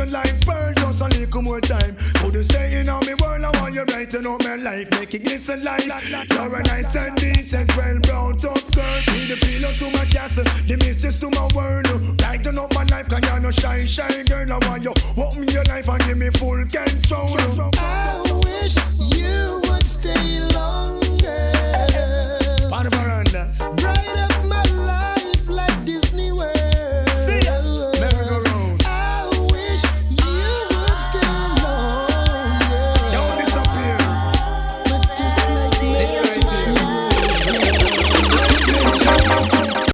your life burn just a little more time. Couldn't stay in on me world, I want you brighten up my life, make it glisten like you're a nice and decent, well brought up girl. Be the pillow to my castle, the mistress to my world. Brighten up my life, cause you're no shy, shy girl. I want you open your life and give me full control. I wish you would stay